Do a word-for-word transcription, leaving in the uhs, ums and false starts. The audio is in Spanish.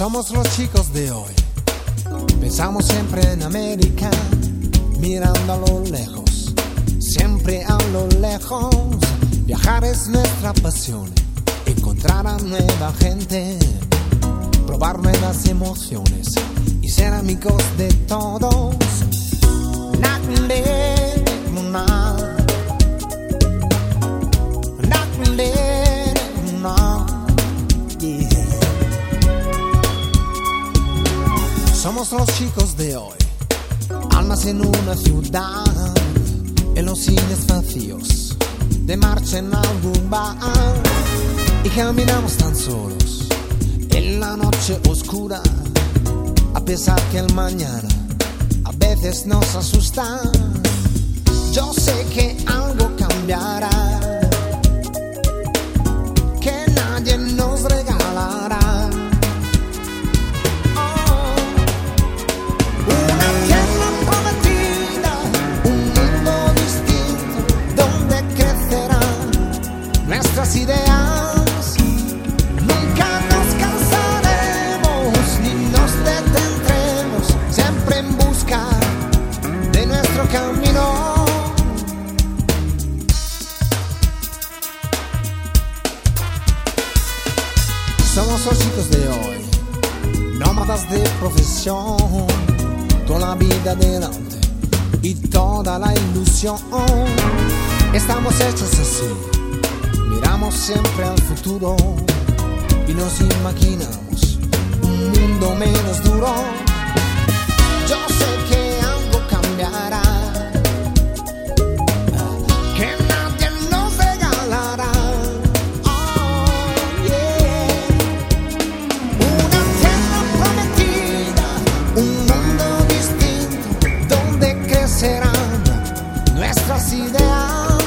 Somos los chicos de hoy, pensamos siempre en América, mirando a lo lejos, siempre a lo lejos. Viajar es nuestra pasión, encontrar a nueva gente, probar nuevas emociones y ser amigos de todos. Somos los chicos de hoy, almas en una ciudad, en los cines vacíos, de marcha en algún bar, y caminamos tan solos en la noche oscura, a pesar que el mañana a veces nos asusta. Yo sé que algo cambiará, que nadie nos regalará. Nuestras ideas, nunca nos cansaremos ni nos detendremos, siempre en busca de nuestro camino. Somos los chicos de hoy, nómadas de profesión, toda la vida delante y toda la ilusión. Estamos hechos así, miramos siempre al futuro y nos imaginamos un mundo menos duro. Yo sé que algo cambiará, que nadie nos regalará. Oh, yeah. Una tierra prometida, un mundo distinto, donde crecerán nuestras ideas.